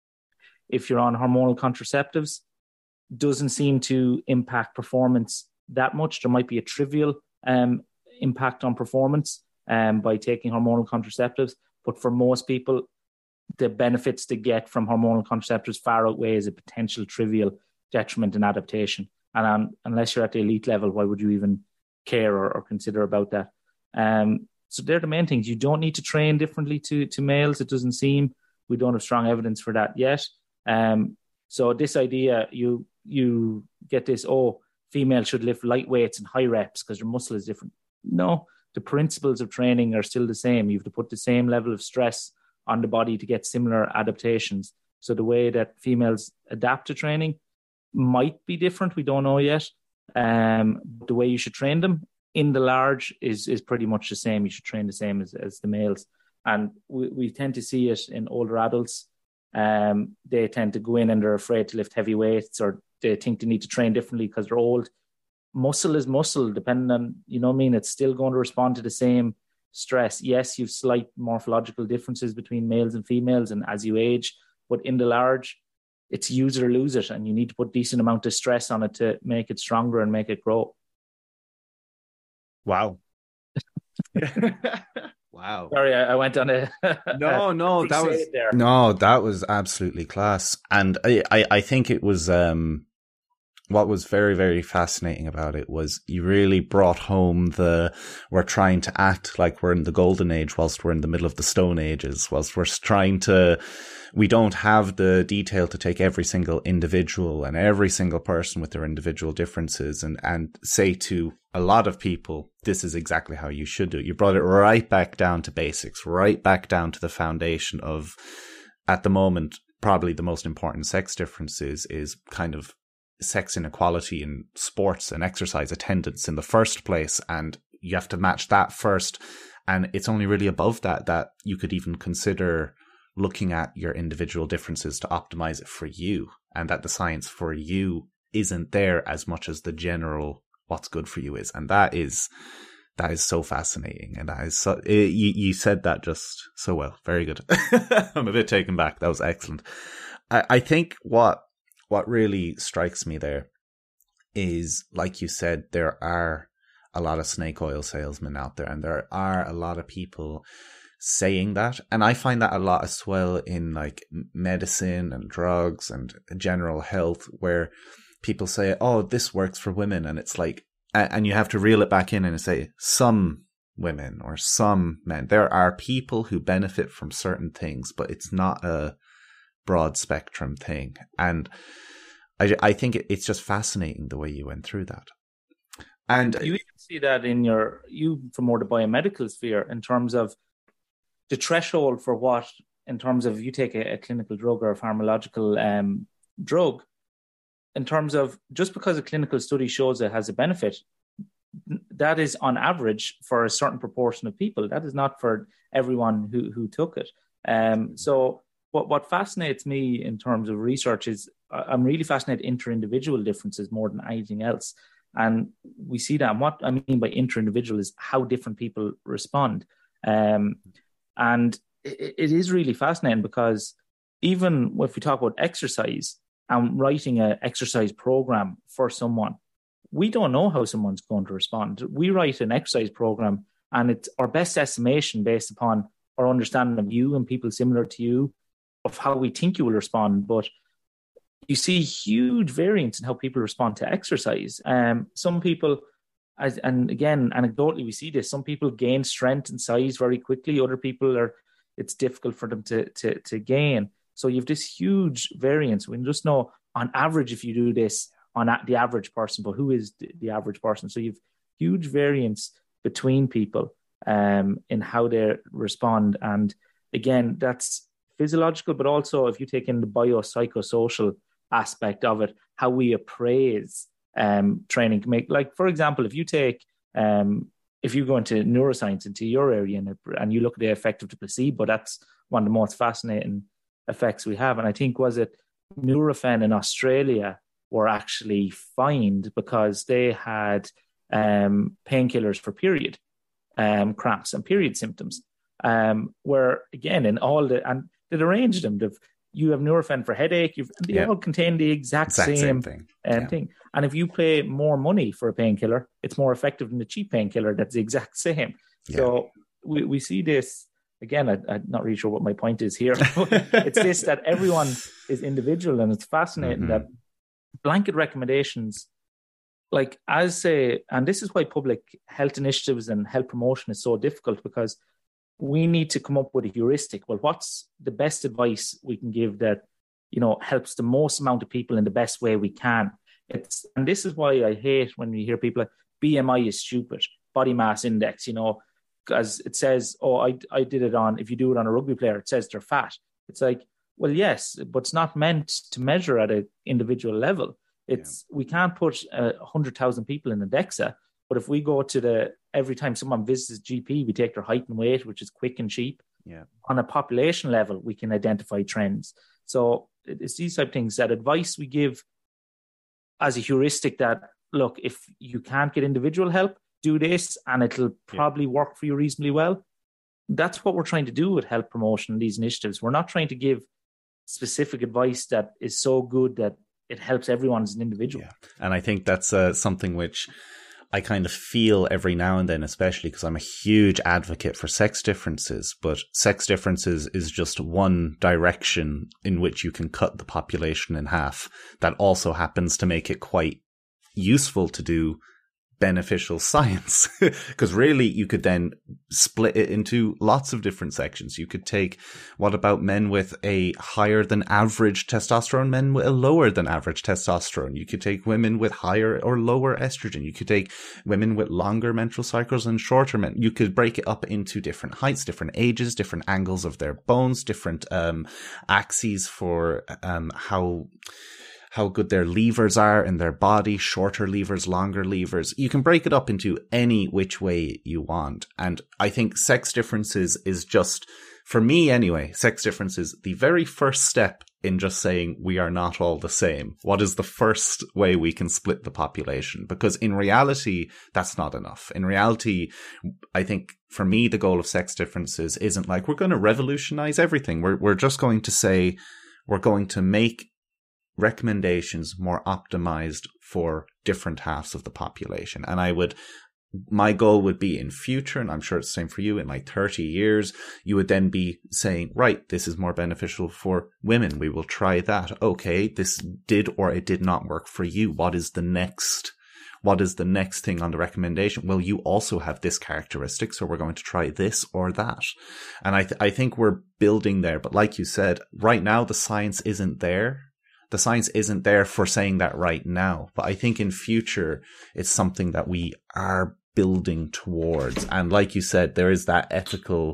If you're on hormonal contraceptives, doesn't seem to impact performance that much. There might be a trivial um, impact on performance um, by taking hormonal contraceptives. But for most people, the benefits they get from hormonal contraceptives far outweighs a potential trivial detriment in adaptation. And um, unless you're at the elite level, why would you even care or, or consider about that? Um, so they're the main things. You don't need to train differently to, to males, it doesn't seem. We don't have strong evidence for that yet. Um, so this idea, you you get this, oh, females should lift light weights and high reps because their muscle is different. No. The principles of training are still the same. You have to put the same level of stress on the body to get similar adaptations. So the way that females adapt to training might be different. We don't know yet. Um, the way you should train them in the large is is pretty much the same. You should train the same as, as the males. And we, we tend to see it in older adults. Um, they tend to go in and they're afraid to lift heavy weights, or they think they need to train differently because they're old. Muscle is muscle, depending on, you know what I mean? It's still going to respond to the same stress. Yes, you've slight morphological differences between males and females, and as you age, but in the large, it's use it or lose it, and you need to put decent amount of stress on it to make it stronger and make it grow. Wow. Wow. Sorry, I, I went on a no, no, that was there. no, that was absolutely class, and I, I, I think it was um, what was very, very fascinating about it was you really brought home the we're trying to act like we're in the golden age whilst we're in the middle of the stone ages, whilst we're trying to. We don't have the detail to take every single individual and every single person with their individual differences and, and say to a lot of people, this is exactly how you should do it. You brought it right back down to basics, right back down to the foundation of, at the moment, probably the most important sex differences is kind of sex inequality in sports and exercise attendance in the first place. And you have to match that first. And it's only really above that that you could even consider looking at your individual differences to optimize it for you, and that the science for you isn't there as much as the general what's good for you is. And that is that is so fascinating, and that is so it, you, you said that just so well. Very good. I'm a bit taken back. That was excellent. I, I think what what really strikes me there is, like you said, there are a lot of snake oil salesmen out there, and there are a lot of people saying that. And I find that a lot as well in like medicine and drugs and general health, where people say, oh, this works for women. And it's like, and you have to reel it back in and say some women or some men. There are people who benefit from certain things, but it's not a broad spectrum thing. And I, I think it's just fascinating the way you went through that. And you even see that in your, you from more the biomedical sphere in terms of the threshold for what, in terms of you take a, a clinical drug or a pharmacological um, drug, in terms of just because a clinical study shows it has a benefit, that is on average for a certain proportion of people. That is not for everyone who, who took it. Um, so what, what fascinates me in terms of research is I'm really fascinated inter-individual differences more than anything else. And we see that. And what I mean by inter-individual is how different people respond. Um, And it, it is really fascinating because even if we talk about exercise and writing an exercise program for someone, we don't know how someone's going to respond. We write an exercise program and it's our best estimation based upon our understanding of you and people similar to you, of how we think you will respond. But you see huge variance in how people respond to exercise. Um, some people... As, and again, anecdotally, we see this. Some people gain strength and size very quickly. Other people are, it's difficult for them to to to gain. So you have this huge variance. We just know on average, if you do this on the average person, but who is the, the average person? So you have huge variance between people um, in how they respond. And again, that's physiological, but also if you take in the biopsychosocial aspect of it, how we appraise um, training can make, like, for example, if you take, um, if you go into neuroscience, into your area and, and you look at the effect of the placebo, that's one of the most fascinating effects we have. And I think, was it Nurofen in Australia were actually fined because they had um, painkillers for period um, cramps and period symptoms. Um, where again, in all the, and they'd arranged them. They've, you have Nurofen for headache. You've, they yeah. all contain the exact, exact same, same thing. Um, yeah. thing. And if you pay more money for a painkiller, it's more effective than the cheap painkiller that's the exact same. Yeah. So we, we see this again. I, I'm not really sure what my point is here. It's this, that everyone is individual, and it's fascinating mm-hmm. that blanket recommendations, like as say, and this is why public health initiatives and health promotion is so difficult, because we need to come up with a heuristic. Well, what's the best advice we can give that, you know, helps the most amount of people in the best way we can? It's, and this is why I hate when we hear people like B M I is stupid, body mass index, you know, because it says, oh, I I did it on, if you do it on a rugby player, it says they're fat. It's like, well, yes, but it's not meant to measure at an individual level. It's yeah. we can't put a uh, hundred thousand people in a DEXA, but if we go to the, every time someone visits G P, we take their height and weight, which is quick and cheap. Yeah. On a population level, we can identify trends. So it's these type of things, that advice we give as a heuristic that, look, if you can't get individual help, do this and it'll probably yeah. work for you reasonably well. That's what we're trying to do with health promotion and these initiatives. We're not trying to give specific advice that is so good that it helps everyone as an individual. Yeah. And I think that's uh, something which I kind of feel every now and then, especially because I'm a huge advocate for sex differences, but sex differences is just one direction in which you can cut the population in half. That also happens to make it quite useful to do beneficial science, because really you could then split it into lots of different sections. You could take, what about men with a higher than average testosterone, men with a lower than average testosterone? You could take women with higher or lower estrogen. You could take women with longer menstrual cycles and shorter men. You could break it up into different heights, different ages, different angles of their bones, different um axes for um how how good their levers are in their body, shorter levers, longer levers. You can break it up into any which way you want. And I think sex differences is just, for me anyway, sex differences, the very first step in just saying we are not all the same. What is the first way we can split the population? Because in reality, that's not enough. In reality, I think for me, the goal of sex differences isn't like we're going to revolutionize everything. We're, we're just going to say we're going to make recommendations more optimized for different halves of the population. And I would, my goal would be in future, and I'm sure it's the same for you, in like thirty years, you would then be saying, right, this is more beneficial for women. We will try that. Okay, this did or it did not work for you. What is the next, what is the next thing on the recommendation? Well, you also have this characteristic, so we're going to try this or that. And I, th- I think we're building there. But like you said, right now, the science isn't there. The science isn't there for saying that right now, but I think in future, it's something that we are building towards. And like you said, there is that ethical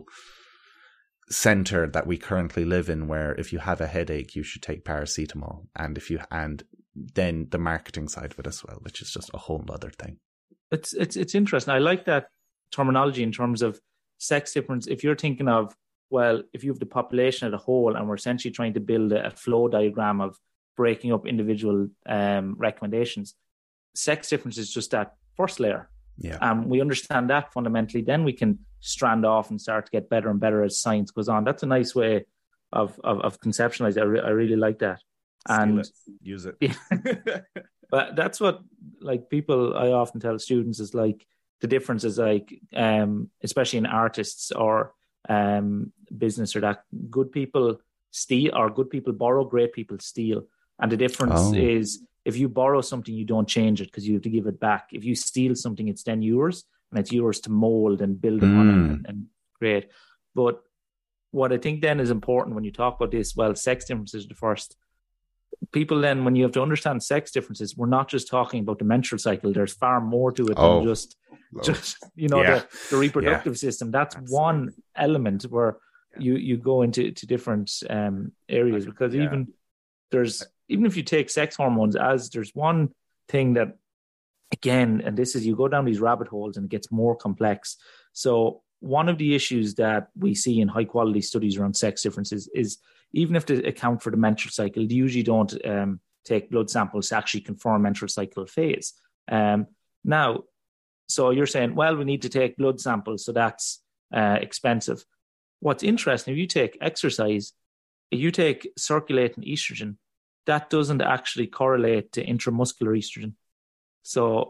center that we currently live in where if you have a headache, you should take paracetamol. And if you, and then the marketing side of it as well, which is just a whole other thing. It's, it's, it's interesting. I like that terminology in terms of sex difference. If you're thinking of, well, if you have the population as a whole and we're essentially trying to build a, a flow diagram of breaking up individual um, recommendations, sex difference is just that first layer. Yeah. Um, we understand that fundamentally, then we can strand off and start to get better and better as science goes on. That's a nice way of of, of conceptualizing. I, re- I really like that. Steal and it. Use it. Yeah. But that's what, like, people, I often tell students is like the difference is like, um, especially in artists or um, business or that, good people steal or good people borrow, great people steal. And the difference oh. is if you borrow something, you don't change it because you have to give it back. If you steal something, it's then yours and it's yours to mold and build upon mm. and, and create. But what I think then is important when you talk about this, well, sex differences is the first. People then, when you have to understand sex differences, we're not just talking about the menstrual cycle. There's far more to it oh. than just, just you know, yeah. the, the reproductive yeah. system. That's Absolutely. one element where yeah. you, you go into to different um, areas because yeah. even there's, even if you take sex hormones as, there's one thing that, again, and this is, you go down these rabbit holes and it gets more complex. So one of the issues that we see in high quality studies around sex differences is, even if they account for the menstrual cycle, they usually don't um, take blood samples to actually confirm menstrual cycle phase. Um, now, so you're saying, well, we need to take blood samples, so that's uh, expensive. What's interesting, if you take exercise, if you take circulating estrogen, that doesn't actually correlate to intramuscular estrogen. So,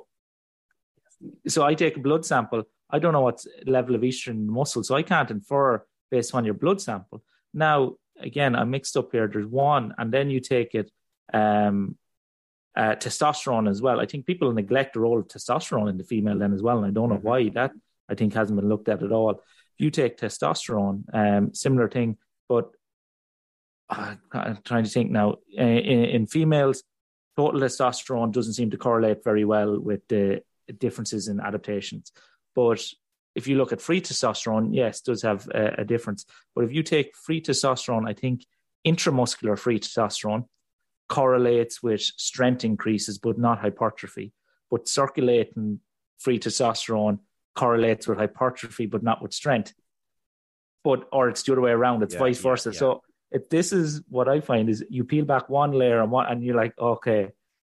so I take a blood sample. I don't know what level of estrogen in the muscle, so I can't infer based on your blood sample. Now, again, I'm mixed up here. There's one, and then you take it, um, uh, testosterone as well. I think people neglect the role of testosterone in the female then as well, and I don't know why. That, I think, hasn't been looked at at all. If you take testosterone, um, similar thing, but uh, I'm trying to think now. Uh, in, in females, total testosterone doesn't seem to correlate very well with the differences in adaptations. But if you look at free testosterone, yes, it does have a, a difference. But if you take free testosterone, I think intramuscular free testosterone correlates with strength increases, but not hypertrophy. But circulating free testosterone correlates with hypertrophy, but not with strength. But, or it's the other way around, it's yeah, vice versa. Yeah, yeah. So if this is what I find is you peel back one layer and, one, and you're like, okay,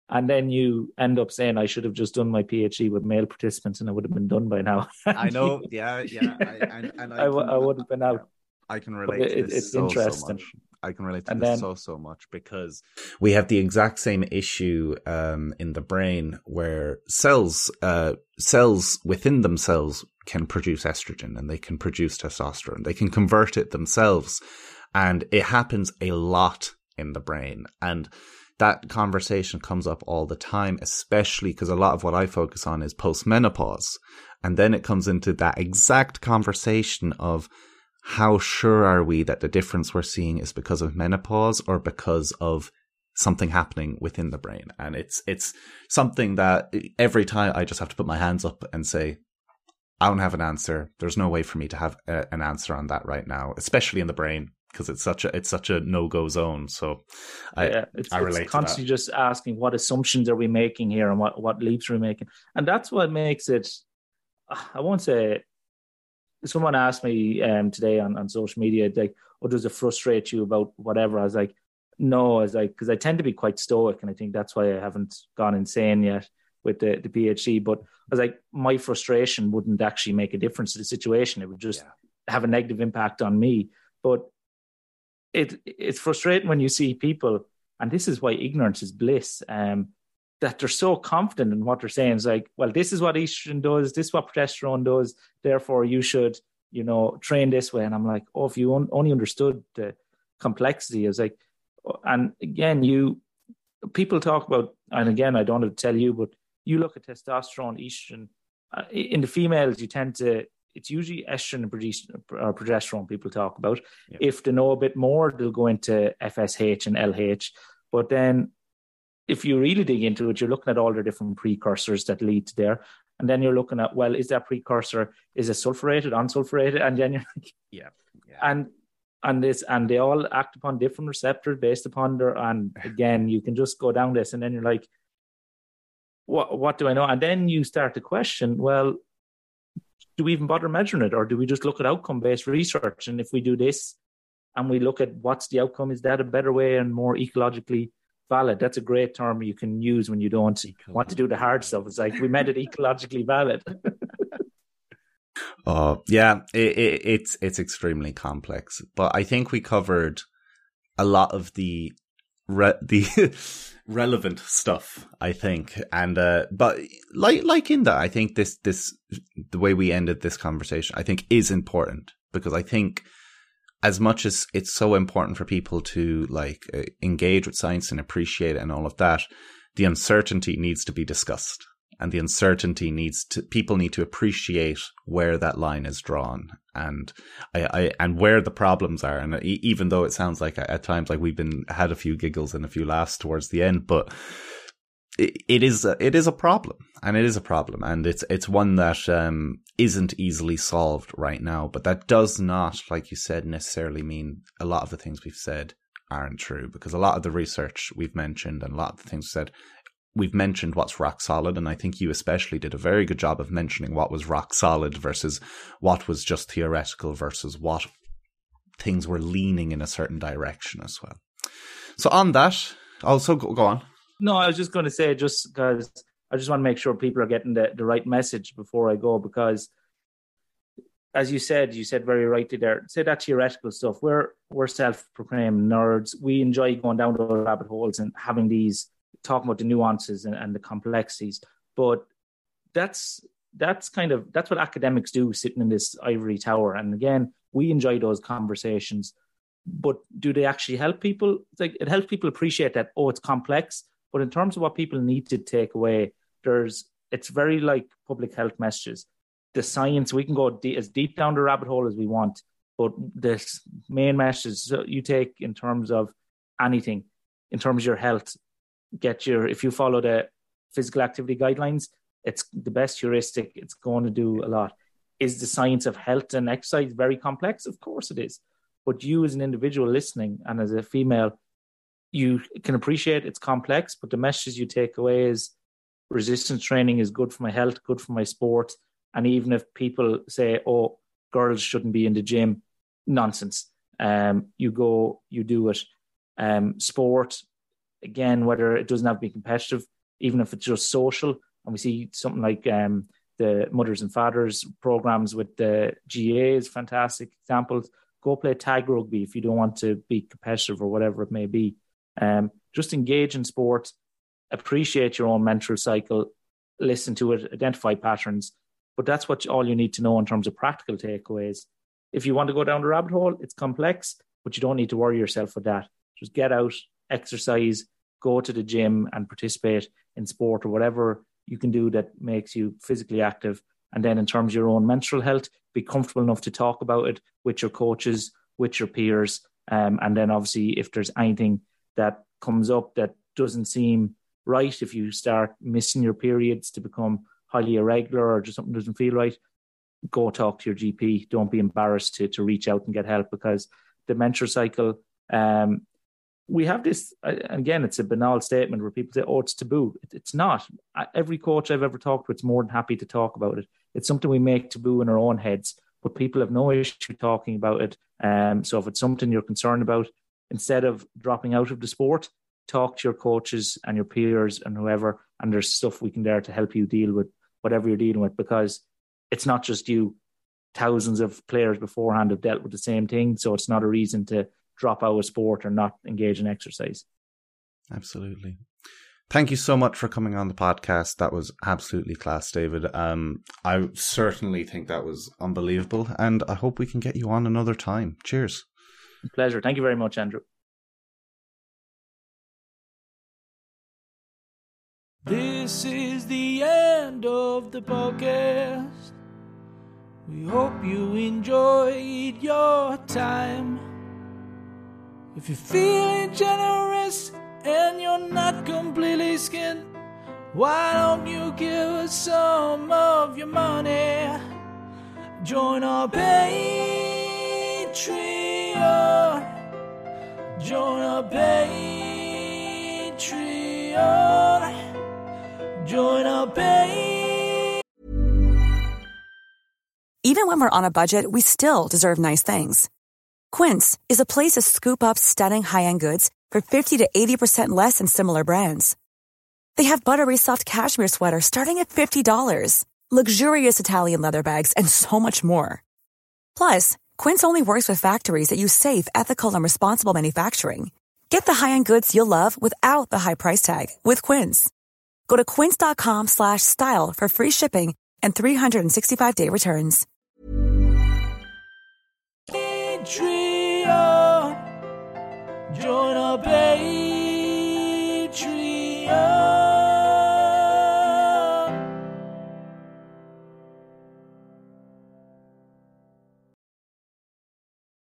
And then you end up saying, I should have just done my PhD with male participants and I would have been done by now. I know. Yeah. Yeah. I, and, and I, I, w- I would have been out. I can relate it, to this it's so, interesting. so much. I can relate to and this then, so, so much because we have the exact same issue um, in the brain where cells, uh, cells within themselves can produce estrogen and they can produce testosterone. They can convert it themselves. And it happens a lot in the brain. And that conversation comes up all the time, especially because a lot of what I focus on is postmenopause. And then it comes into that exact conversation of how sure are we that the difference we're seeing is because of menopause or because of something happening within the brain? And it's it's something that every time I just have to put my hands up and say, I don't have an answer. There's no way for me to have a, an answer on that right now, especially in the brain, because it's such a it's such a no-go zone. So I, yeah, it's, I relate it's constantly to that. Just asking what assumptions are we making here and what, what leaps are we making? And that's what makes it, I won't say, someone asked me um, today on, on social media, like, oh, does it frustrate you about whatever? I was like, no, I was like, because I tend to be quite stoic, and I think that's why I haven't gone insane yet with the, the PhD. But I was like, my frustration wouldn't actually make a difference to the situation. It would just yeah. have a negative impact on me. But it it's frustrating when you see people, and this is why ignorance is bliss, um, that they're so confident in what they're saying. It's like, well, this is what estrogen does, this is what progesterone does, therefore you should, you know, train this way. And I'm like, oh, if you un- only understood the complexity. I was like, and again, you people talk about, and again, I don't have to tell you, but you look at testosterone, estrogen, uh, in the females, you tend to, it's usually estrogen and progesterone people talk about. Yeah. If they know a bit more, they'll go into F S H and L H. But then if you really dig into it, you're looking at all the different precursors that lead to there. And then you're looking at, well, is that precursor, is it sulfurated, unsulfurated? And then you're like, yeah. yeah. And and this, and they all act upon different receptors based upon their, and again, you can just go down this and then you're like, what, what do I know? And then you start to question, well, do we even bother measuring it? Or do we just look at outcome-based research? And if we do this and we look at what's the outcome, is that a better way and more ecologically valid? That's a great term you can use when you don't Ecological. want to do the hard stuff. It's like, we made it ecologically valid. Oh, yeah, it, it, it's it's extremely complex. But I think we covered a lot of the re- the relevant stuff, I think. And uh, but like like in that, I think this this the way we ended this conversation, I think, is important, because I think as much as it's so important for people to like uh, engage with science and appreciate it and all of that, the uncertainty needs to be discussed. And the uncertainty needs to, people need to appreciate where that line is drawn, and I, I and where the problems are. And even though it sounds like at times like we've been had a few giggles and a few laughs towards the end, but it, it is a, it is a problem, and it is a problem, and it's it's one that um, isn't easily solved right now. But that does not, like you said, necessarily mean a lot of the things we've said aren't true, because a lot of the research we've mentioned and a lot of the things we said. We've mentioned what's rock solid, and I think you especially did a very good job of mentioning what was rock solid versus what was just theoretical versus what things were leaning in a certain direction as well. So on that, also go, go on. No, I was just going to say, just because I just want to make sure people are getting the, the right message before I go, because as you said, you said very rightly there, say that theoretical stuff. We're, we're self-proclaimed nerds. We enjoy going down those rabbit holes and having these, talking about the nuances and, and the complexities, but that's that's kind of that's what academics do, sitting in this ivory tower. And again, we enjoy those conversations, but do they actually help people? It's like, it helps people appreciate that, oh, it's complex, but in terms of what people need to take away, there's it's very like public health messages. The science, we can go deep, as deep down the rabbit hole as we want, but the main message you take in terms of anything, in terms of your health, get your, if you follow the physical activity guidelines, it's the best heuristic. It's going to do a lot. Is the science of health and exercise very complex? Of course it is. But you as an individual listening and as a female, you can appreciate it's complex, but the message you take away is resistance training is good for my health, good for my sport. And even if people say, oh, girls shouldn't be in the gym, nonsense. Um, you go, you do it. Um, sport, again, whether it doesn't have to be competitive, even if it's just social. And we see something like um, the mothers and fathers programs with the G A is fantastic examples. Go play tag rugby if you don't want to be competitive or whatever it may be. Um, just engage in sport, appreciate your own menstrual cycle, listen to it, identify patterns. But that's what all you need to know in terms of practical takeaways. If you want to go down the rabbit hole, it's complex, but you don't need to worry yourself with that. Just get out, exercise, go to the gym and participate in sport or whatever you can do that makes you physically active. And then in terms of your own menstrual health, be comfortable enough to talk about it with your coaches, with your peers. Um, and then obviously if there's anything that comes up that doesn't seem right, if you start missing your periods to become highly irregular or just something doesn't feel right, go talk to your G P. Don't be embarrassed to, to reach out and get help, because the menstrual cycle, um, we have this, again, it's a banal statement where people say, oh, it's taboo. It's not. Every coach I've ever talked to, it's more than happy to talk about it. It's something we make taboo in our own heads, but people have no issue talking about it. Um, so if it's something you're concerned about, instead of dropping out of the sport, talk to your coaches and your peers and whoever, and there's stuff we can there to help you deal with whatever you're dealing with, because it's not just you. Thousands of players beforehand have dealt with the same thing, so it's not a reason to drop out of sport or not engage in exercise. Absolutely. Thank you so much for coming on the podcast. That was absolutely class, David. Um, I certainly think that was unbelievable, and I hope we can get you on another time. Cheers. Pleasure. Thank you very much, Andrew. This is the end of the podcast. We hope you enjoyed your time. If you're feeling generous and you're not completely skinned, why don't you give us some of your money? Join our Patreon. Join our Patreon. Join our Patreon. Even when we're on a budget, we still deserve nice things. Quince is a place to scoop up stunning high-end goods for fifty to eighty percent less than similar brands. They have buttery soft cashmere sweaters starting at fifty dollars, luxurious Italian leather bags, and so much more. Plus, Quince only works with factories that use safe, ethical, and responsible manufacturing. Get the high-end goods you'll love without the high price tag with Quince. Go to quince.com slash style for free shipping and three sixty-five day returns. Patreon. Join our Patreon.